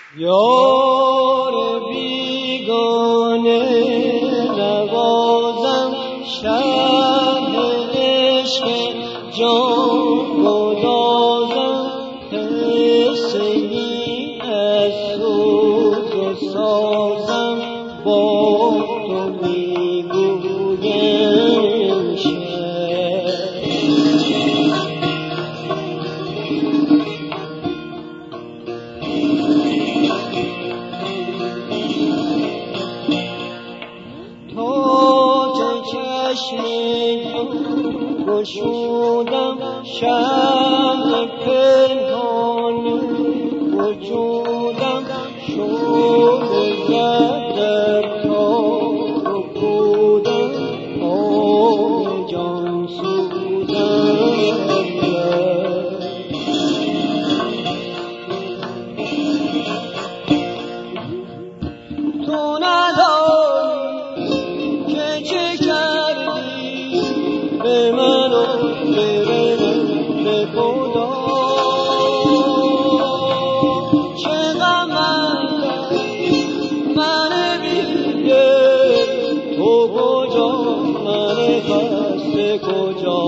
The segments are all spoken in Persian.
یار بیگانه نوازم شب عشق جان گدازم قصه ای از سوز و سازم با تو میگویم گشودم شمع پنهان وجودم شد زد در تار و پودم آه جان سوزم تو نداری که چه کردی به من و به خدا چه غم من بی‌دل تو کجا من خسته کجا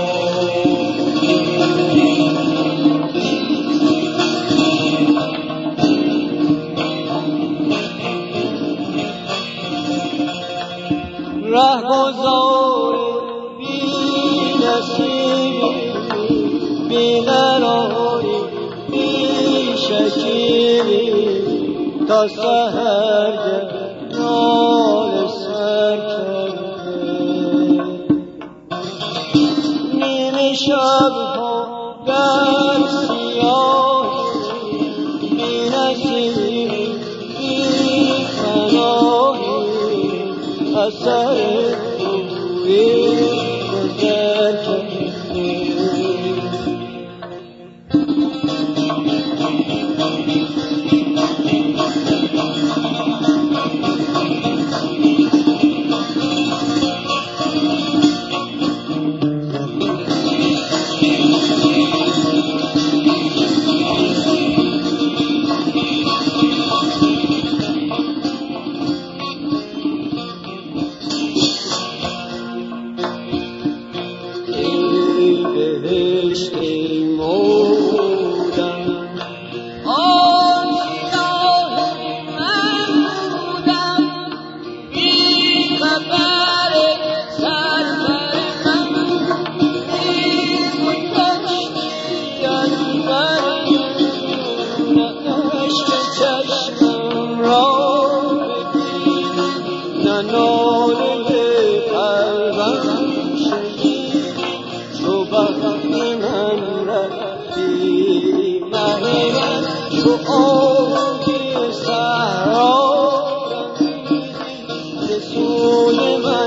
رهگذار بی نصیبی بی قراری بی شکیبی تا سحرگه ناله سر کرده نیمه شبها در سیاهی بی نصیبی بی پناهی اثر توی گذر کرده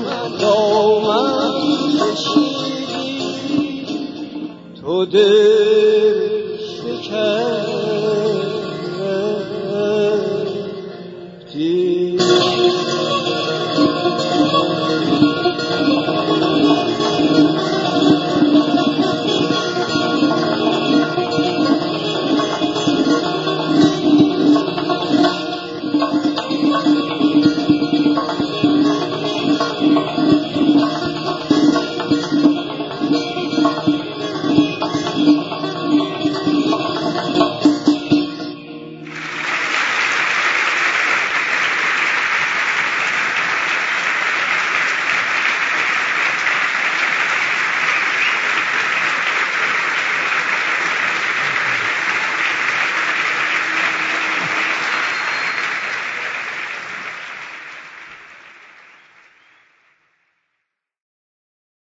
تو